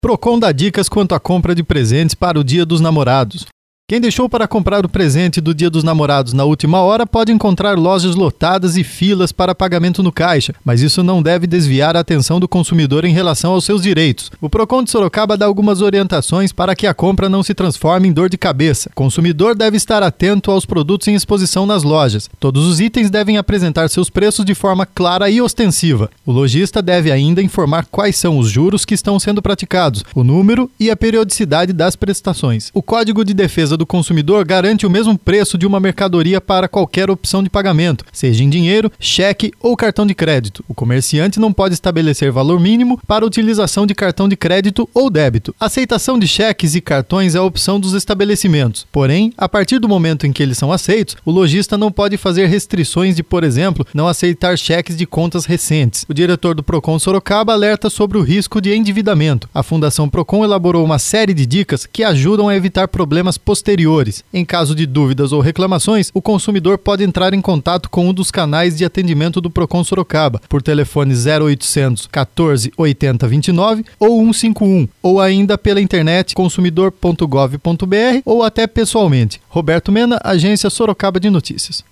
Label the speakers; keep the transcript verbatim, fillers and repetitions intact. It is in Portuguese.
Speaker 1: Procon dá dicas quanto à compra de presentes para o Dia dos Namorados. Quem deixou para comprar o presente do Dia dos Namorados na última hora pode encontrar lojas lotadas e filas para pagamento no caixa, mas isso não deve desviar a atenção do consumidor em relação aos seus direitos. O Procon de Sorocaba dá algumas orientações para que a compra não se transforme em dor de cabeça. O consumidor deve estar atento aos produtos em exposição nas lojas. Todos os itens devem apresentar seus preços de forma clara e ostensiva. O lojista deve ainda informar quais são os juros que estão sendo praticados, o número e a periodicidade das prestações. O Código de Defesa do do consumidor garante o mesmo preço de uma mercadoria para qualquer opção de pagamento, seja em dinheiro, cheque ou cartão de crédito. O comerciante não pode estabelecer valor mínimo para a utilização de cartão de crédito ou débito. A aceitação de cheques e cartões é a opção dos estabelecimentos. Porém, a partir do momento em que eles são aceitos, o lojista não pode fazer restrições de, por exemplo, não aceitar cheques de contas recentes. O diretor do Procon Sorocaba alerta sobre o risco de endividamento. A Fundação Procon elaborou uma série de dicas que ajudam a evitar problemas posteriores. Em caso de dúvidas ou reclamações, o consumidor pode entrar em contato com um dos canais de atendimento do Procon Sorocaba, por telefone zero oitocentos, quatorze, oitenta, vinte e nove ou cento e cinquenta e um, ou ainda pela internet consumidor ponto gov ponto br ou até pessoalmente. Roberto Mena, Agência Sorocaba de Notícias.